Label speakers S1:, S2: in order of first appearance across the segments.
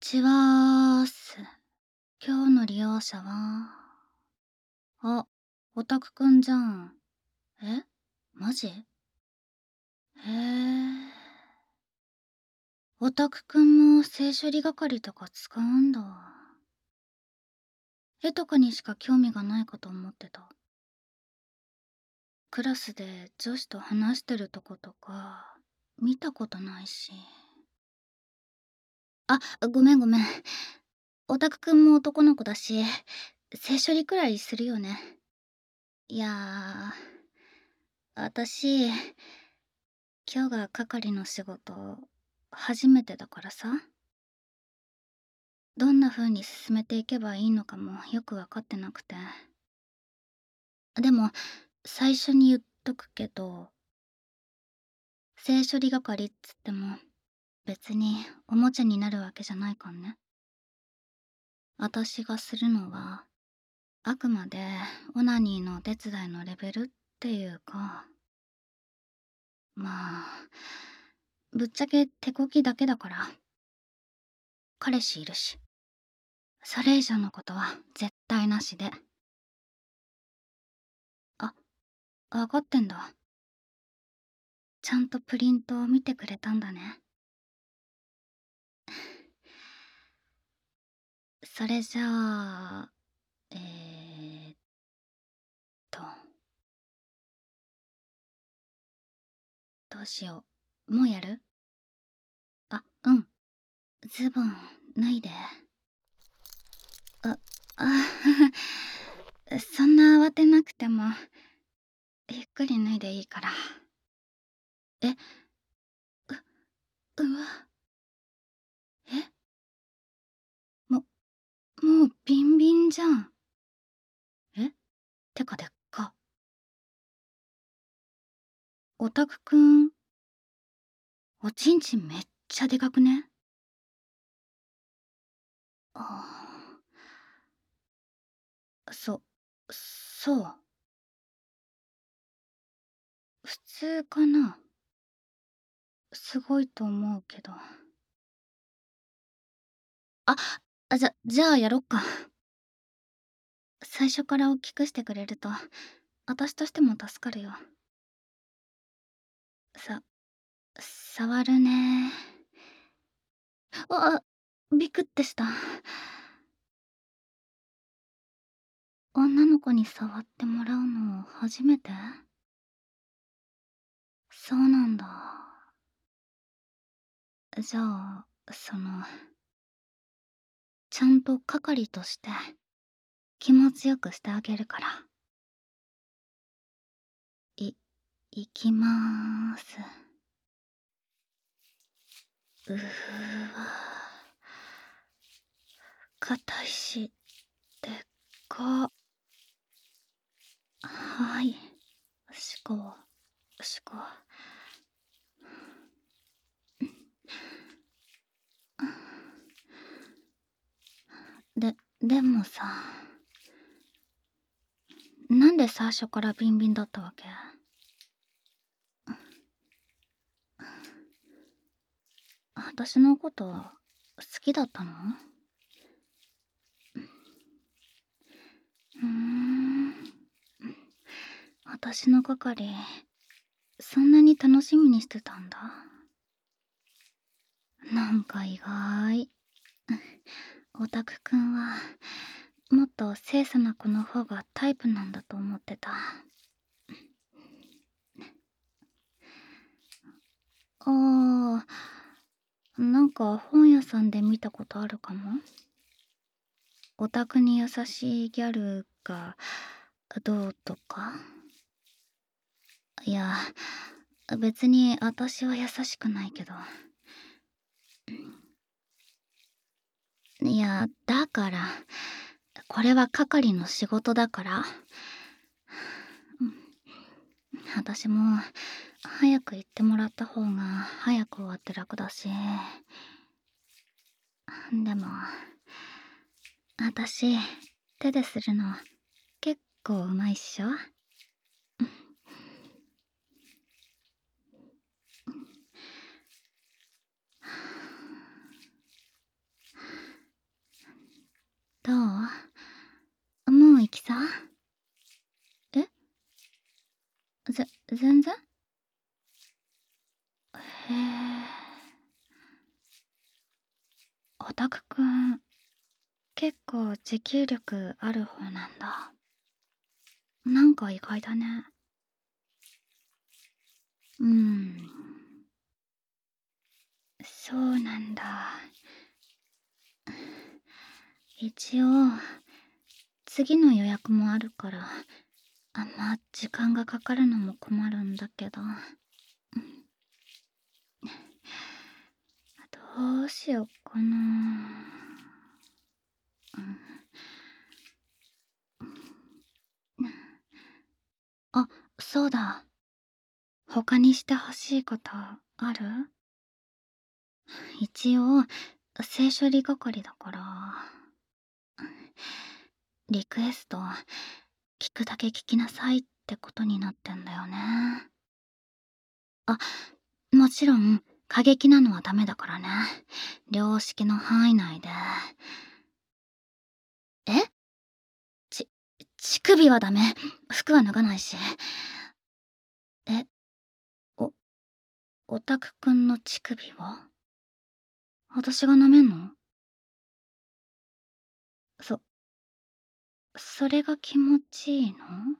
S1: ちはーす。今日の利用者は、あ、オタクくんじゃん。え、マジ？へえ。オタクくんも性処理係とか使うんだ。絵とかにしか興味がないかと思ってた。クラスで女子と話してるとことか、見たことないし。あ、ごめんごめん。オタクくんも男の子だし、性処理くらいするよね。いや私、今日が係の仕事、初めてだからさ。どんな風に進めていけばいいのかもよくわかってなくて。でも、最初に言っとくけど、性処理係っつっても、別におもちゃになるわけじゃないかんね。私がするのは、あくまでオナニーのお手伝いのレベルっていうか、まあ、ぶっちゃけ手こきだけだから。彼氏いるし。それ以上のことは絶対なしで。あ、わかってんだ。ちゃんとプリントを見てくれたんだね。それじゃあ、ーっと、どうしよう。もうやる？あ、うん。ズボン脱いで。あ、そんな慌てなくても、ゆっくり脱いでいいから。え、うわ、え、も、もうビンビンじゃん。え、てかでっか。オタクくん、おちんちんめっちゃでかくね？ああ、そう。普通かな？すごいと思うけど。あ、じゃあやろっか。最初から大きくしてくれると、私としても助かるよ。さ、触るね。あ、ビクってした。女の子に触ってもらうの初めて？そうなんだ。じゃあ、ちゃんと係として気持ちよくしてあげるから。い、いきまーす。うーわ。硬いし、でっか。はい。しこ、しこ。でもさ、なんで最初からビンビンだったわけ？私のこと好きだったの？うーん。私の係、そんなに楽しみにしてたんだ。なんか意外。オタクくんは、もっと清楚な子の方がタイプなんだと思ってた。あなんか本屋さんで見たことあるかも。オタクに優しいギャルがどうとか。いや、別に私は優しくないけど。いや、だから、これは係の仕事だから。私も早く行ってもらった方が早く終わって楽だし。でも、私、手でするの結構うまいっしょ？ 全然。へえ。オタクくん、結構持久力ある方なんだ。なんか意外だね。うん。そうなんだ。一応、次の予約もあるから、時間がかかるのも困るんだけど。どうしよっかな。うん。あ、そうだ。他にしてほしいことある？一応、性処理係だから、リクエスト、聞くだけ聞きなさいってことになってんだよね。あ、もちろん、過激なのはダメだからね。良識の範囲内で。え？ち、乳首はダメ。服は脱がないし。え、お、オタクくんの乳首は私が舐めんの？そ、それが気持ちいいの？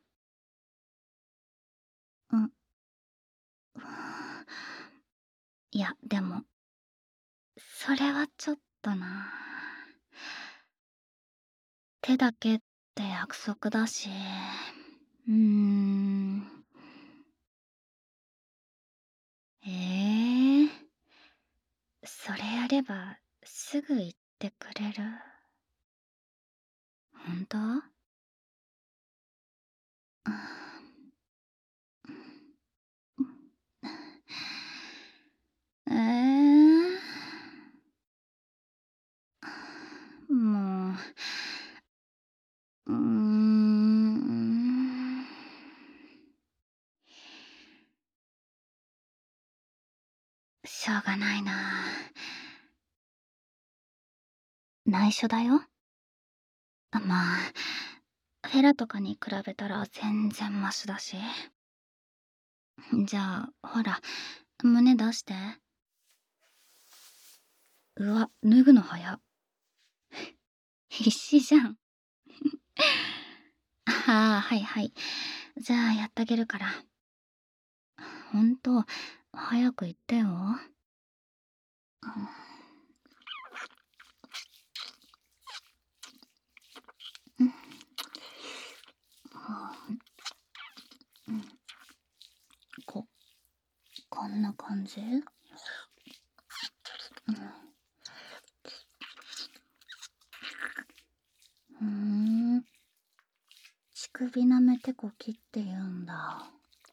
S1: うん。いや、でも、それはちょっとな。手だけって約束だし。うーん。ええ、それやればすぐ言ってくれる？ほんと？うん。ええ、もう、しょうがないな。内緒だよ。まあ、フェラとかに比べたら全然マシだし。じゃあ、ほら、胸出して。うわ、脱ぐの早っ。必死じゃん。ああ、はいはい。じゃあ、やってあげるから。ほんと、早く言ってよ。うん。うん。こ、こんな感じ？うん。乳首舐めてこきって言うんだ。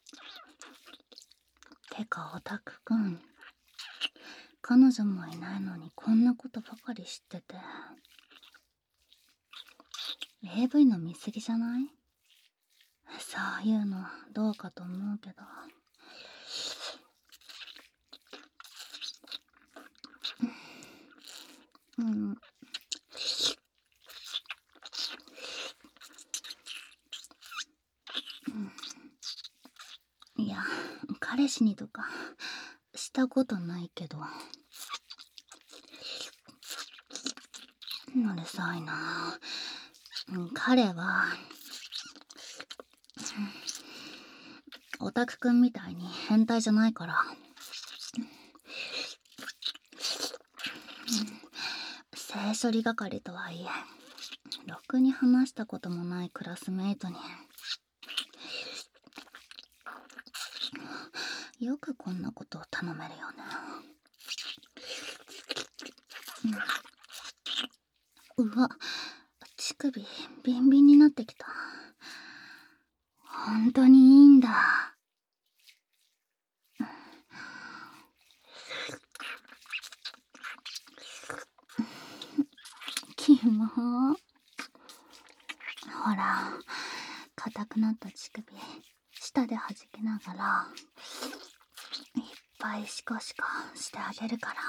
S1: てか、オタクくん。彼女もいないのにこんなことばかり知ってて。AV の見過ぎじゃない？そういうのどうかと思うけど。うん。いや、彼氏にとかしたことないけど。うるさいな。彼は、オタクくんみたいに変態じゃないから。性処理係とはいえ、ろくに話したこともないクラスメイトに。よくこんなことを頼めるよね。うわ、乳首ビンビンになってきた。本当にいいんだ。キモ。ほら、硬くなった乳首舌で弾きながらいっぱいシコシコしてあげるから、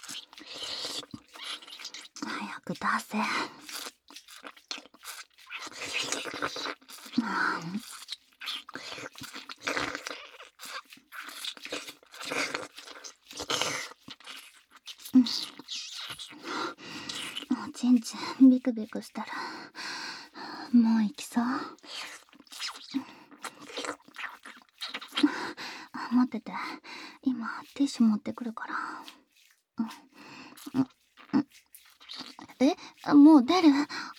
S1: 早く出せ。 おちんちんビクビクしたらもう行きそう。待ってて、今ティッシュ持ってくるから。もう出る？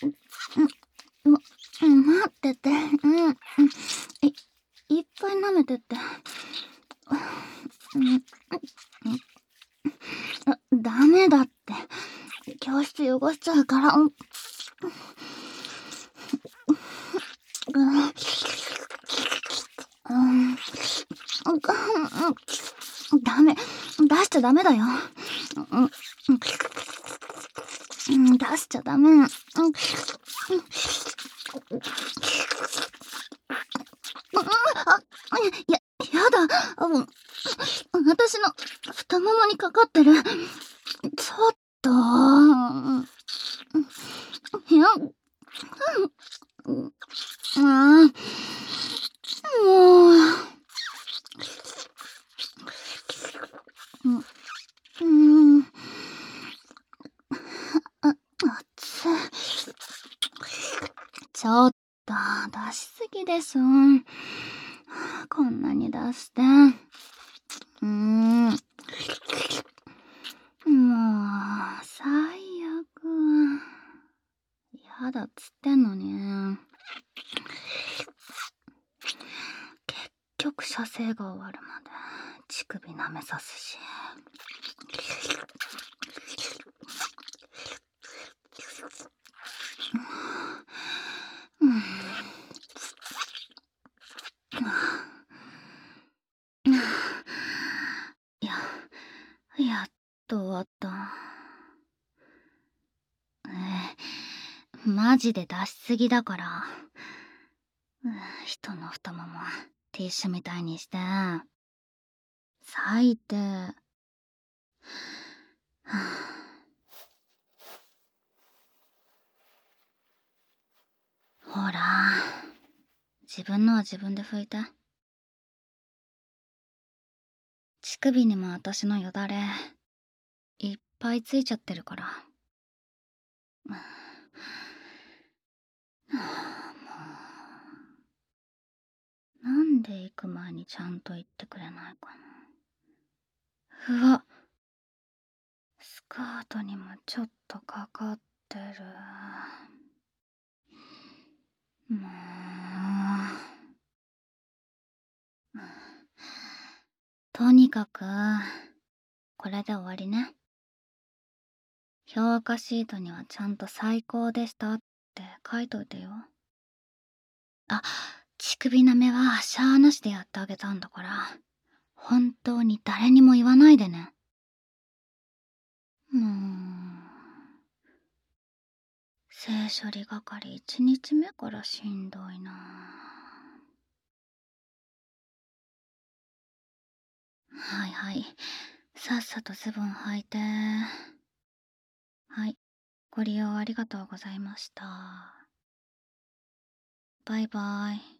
S1: 待ってて。いっぱい舐めてって。ダメだって。教室汚しちゃうから。ダメ。出しちゃダメだよ。出しちゃダメ。やだ。私の太ももにかかってる。ちょっと。いや、もう。熱い。ちょっと、出しすぎです。こんなに出して。もう、最悪。やだっつってんのに。結局、射精が終わるまで、乳首舐めさすし。やっと終わった。マジで出しすぎだから。人の太ももティッシュみたいにして。最低。ほら、自分のは自分で拭いて。乳首にも私のよだれいっぱいついちゃってるから。もう、なんで行く前にちゃんと言ってくれないかな。うわ、スカートにもちょっとかかってる。もう、とにかくこれで終わりね。評価シートにはちゃんと最高でしたって書いといてよ。あ、乳首舐めはしゃーなしでやってあげたんだから、本当に誰にも言わないでね。性処理係1日目からしんどいな。はいはい。さっさとズボン履いて。はい。ご利用ありがとうございました。バイバイ。